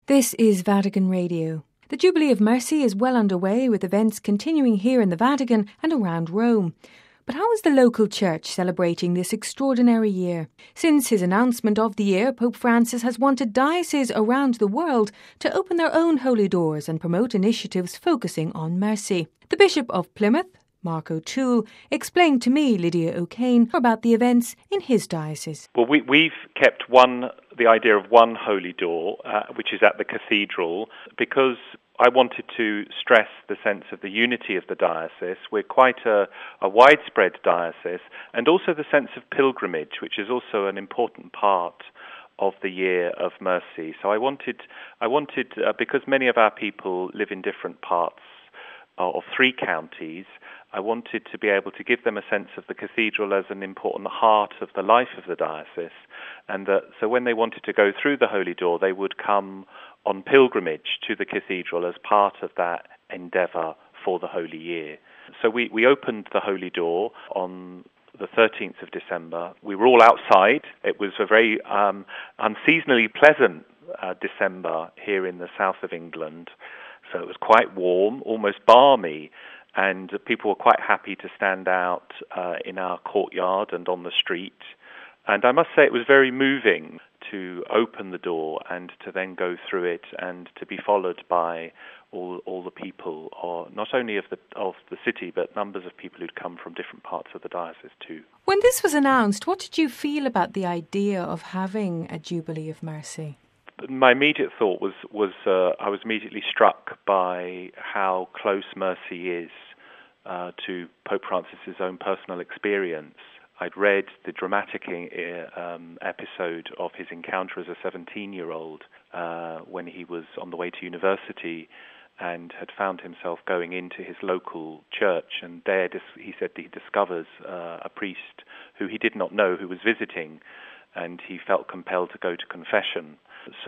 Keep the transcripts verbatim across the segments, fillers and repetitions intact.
This is Vatican Radio. The Jubilee of Mercy is well underway, with events continuing here in the Vatican and around Rome. But how is the local church celebrating this extraordinary year? Since his announcement of the year, Pope Francis has wanted dioceses around the world to open their own holy doors and promote initiatives focusing on mercy. The Bishop of Plymouth, Mark O'Toole, explained to me, Lydia O'Kane, about the events in his diocese. Well, we, we've kept one, the idea of one holy door, uh, which is at the cathedral, because I wanted to stress the sense of the unity of the diocese. We're quite a, a widespread diocese, and also the sense of pilgrimage, which is also an important part of the year of mercy. So I wanted, I wanted, uh, because many of our people live in different parts of three counties, I wanted to be able to give them a sense of the cathedral as an important heart of the life of the diocese, and that so when they wanted to go through the Holy Door, they would come on pilgrimage to the cathedral as part of that endeavour for the Holy Year. So we, we opened the Holy Door on the thirteenth of December. We were all outside. It was a very um, unseasonably pleasant uh, December here in the south of England. So it was quite warm, almost balmy, and people were quite happy to stand out uh, in our courtyard and on the street. And I must say it was very moving to open the door and to then go through it and to be followed by all all the people, or not only of the of the city, but numbers of people who'd come from different parts of the diocese too. When this was announced, what did you feel about the idea of having a Jubilee of Mercy? My immediate thought was, was uh, I was immediately struck by how close mercy is uh, to Pope Francis's own personal experience. I'd read the dramatic uh, um, episode of his encounter as a seventeen-year-old uh, when he was on the way to university and had found himself going into his local church, and there dis- he said he discovers uh, a priest who he did not know who was visiting, and he felt compelled to go to confession.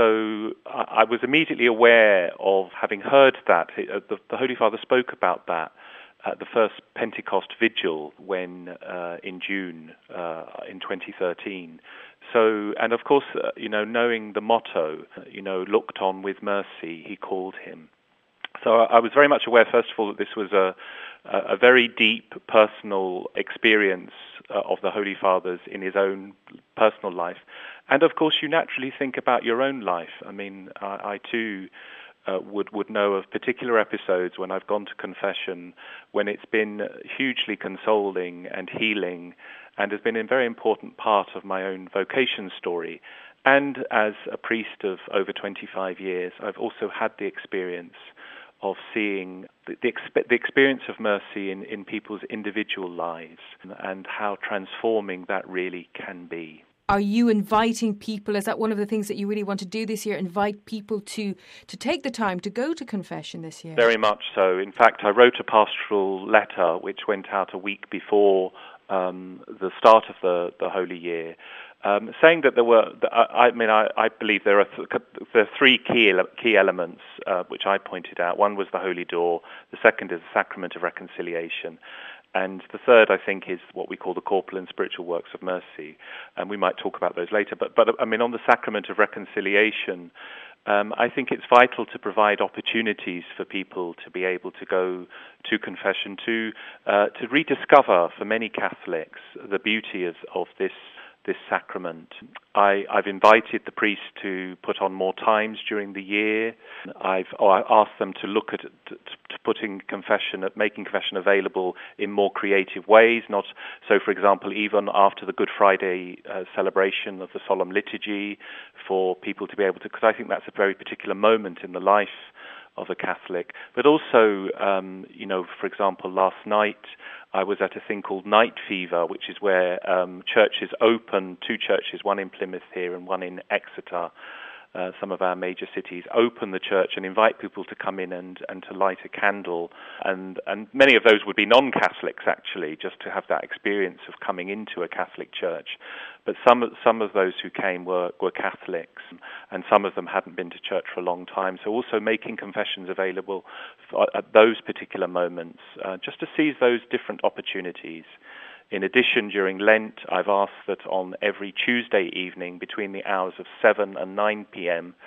So I was immediately aware of having heard that. The, the Holy Father spoke about that at the first Pentecost Vigil when uh, in June uh, in twenty thirteen. So, and of course, uh, you know, knowing the motto, you know, looked on with mercy, he called him. So I was very much aware, first of all, that this was a, a very deep personal experience uh, of the Holy Father's in his own personal life. And of course, you naturally think about your own life. I mean, I, I too uh, would, would know of particular episodes when I've gone to confession, when it's been hugely consoling and healing, and has been a very important part of my own vocation story. And as a priest of over twenty-five years, I've also had the experience of seeing the, the, exp- the experience of mercy in, in people's individual lives and how transforming that really can be. Are you inviting people? Is that one of the things that you really want to do this year? Invite people to, to take the time to go to confession this year? Very much so. In fact, I wrote a pastoral letter which went out a week before um, the start of the, the Holy Year, um, saying that there were, I, I mean, I, I believe there are, th- there are three key, ele- key elements uh, which I pointed out. One was the Holy Door. The second is the Sacrament of Reconciliation. And the third, I think, is what we call the corporal and spiritual works of mercy. And we might talk about those later. But, but I mean, on the Sacrament of Reconciliation, um, I think it's vital to provide opportunities for people to be able to go to confession, to uh, to rediscover, for many Catholics, the beauty of, of this this sacrament. I, I've invited the priests to put on more times during the year. I've or I asked them to look at to, to putting confession, at making confession available in more creative ways. Not so, for example, even after the Good Friday uh, celebration of the Solemn Liturgy, for people to be able to, because I think that's a very particular moment in the life of a Catholic. But also, um, you know, for example, last night I was at a thing called Night Fever, which is where um, churches open, two churches, one in Plymouth here and one in Exeter, uh, some of our major cities, open the church and invite people to come in and, and to light a candle. And, and many of those would be non-Catholics, actually, just to have that experience of coming into a Catholic church. But some, some of those who came were, were Catholics, and some of them hadn't been to church for a long time. So also making confessions available for, at those particular moments, uh, just to seize those different opportunities. In addition, during Lent, I've asked that on every Tuesday evening between the hours of seven and nine p.m.,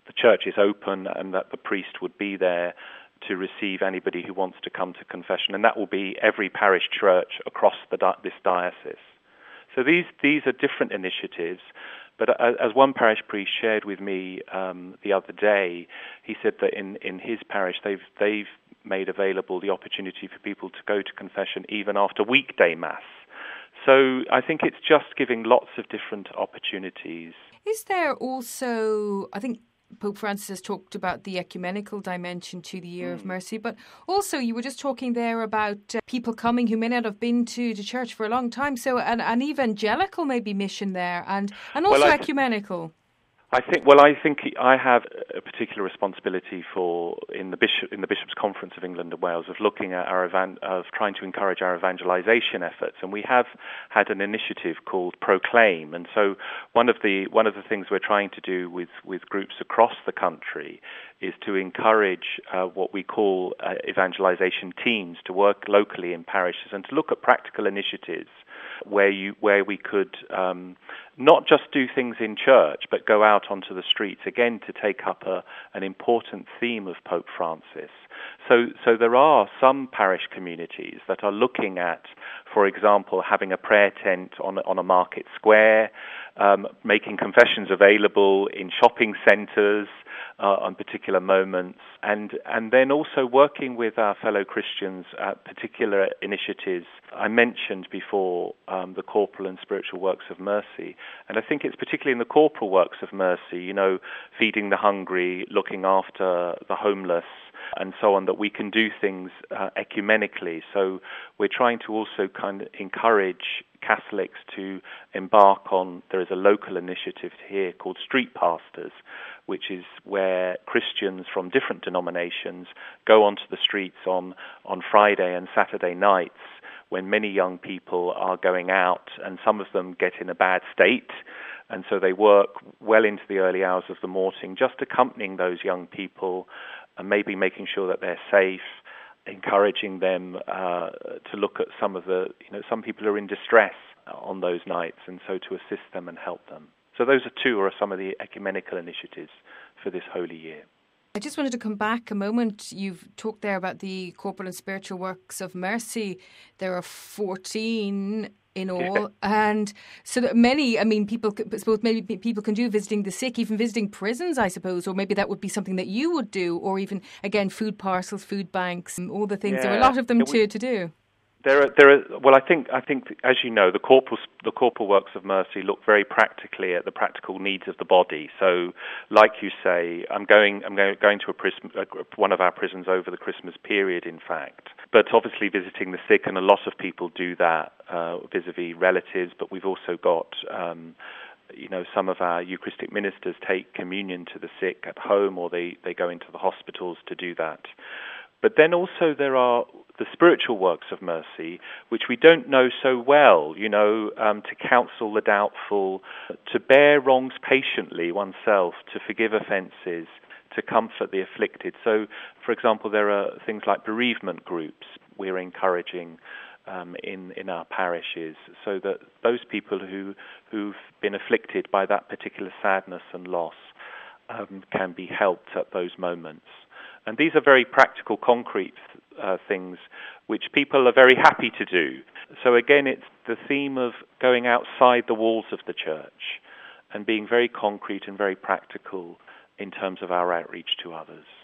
the church is open and that the priest would be there to receive anybody who wants to come to confession, and that will be every parish church across the di- this diocese. So these these are different initiatives, but as one parish priest shared with me um, the other day, he said that in, in his parish they've they've made available the opportunity for people to go to confession even after weekday mass. So I think it's just giving lots of different opportunities. Is there also, I think Pope Francis has talked about the ecumenical dimension to the Year mm. of Mercy, but also you were just talking there about uh, people coming who may not have been to the church for a long time, so an, an evangelical maybe mission there, and, and also well, ecumenical. I think. Well, I think I have a particular responsibility for in the bishop in the Bishops' Conference of England and Wales of looking at our evan- of trying to encourage our evangelization efforts, and we have had an initiative called Proclaim. And so one of the one of the things we're trying to do with, with groups across the country is to encourage uh, what we call uh, evangelization teams to work locally in parishes and to look at practical initiatives where you where we could um, not just do things in church, but go out onto the streets again to take up a, an important theme of Pope Francis. So, so there are some parish communities that are looking at, for example, having a prayer tent on on a market square, um, making confessions available in shopping centres uh, on particular moments, and and then also working with our fellow Christians at particular initiatives. I mentioned before um, the corporal and spiritual works of mercy, and I think it's particularly in the corporal works of mercy, you know, feeding the hungry, looking after the homeless, and so on, that we can do things uh, ecumenically. So we're trying to also kind of encourage Catholics to embark on, there is a local initiative here called Street Pastors, which is where Christians from different denominations go onto the streets on, on Friday and Saturday nights when many young people are going out, and some of them get in a bad state, and so they work well into the early hours of the morning, just accompanying those young people and maybe making sure that they're safe, encouraging them uh, to look at some of the, you know, some people are in distress on those nights, and so to assist them and help them. So those are two or some of the ecumenical initiatives for this Holy Year. I just wanted to come back a moment. You've talked there about the corporal and spiritual works of mercy. There are fourteen in all, and so that many, I mean, people, I suppose maybe people can do visiting the sick, even visiting prisons, I suppose, or maybe that would be something that you would do, or even, again, food parcels, food banks, all the things. Yeah. There are a lot of them yeah, we, to, to do. There are, there are, well, I think, I think, as you know, the corporal, the corporal works of mercy look very practically at the practical needs of the body. So, like you say, I'm going, I'm going, going to a prison, one of our prisons over the Christmas period, in fact. But obviously visiting the sick, and a lot of people do that uh, vis-a-vis relatives, but we've also got, um, you know, some of our Eucharistic ministers take communion to the sick at home, or they, they go into the hospitals to do that. But then also there are the spiritual works of mercy, which we don't know so well, you know, um, to counsel the doubtful, to bear wrongs patiently oneself, to forgive offences, to comfort the afflicted. So, for example, there are things like bereavement groups we're encouraging um, in, in our parishes, so that those people who, who've been afflicted by that particular sadness and loss um, can be helped at those moments. And these are very practical, concrete uh, things which people are very happy to do. So again, it's the theme of going outside the walls of the church and being very concrete and very practical in terms of our outreach to others.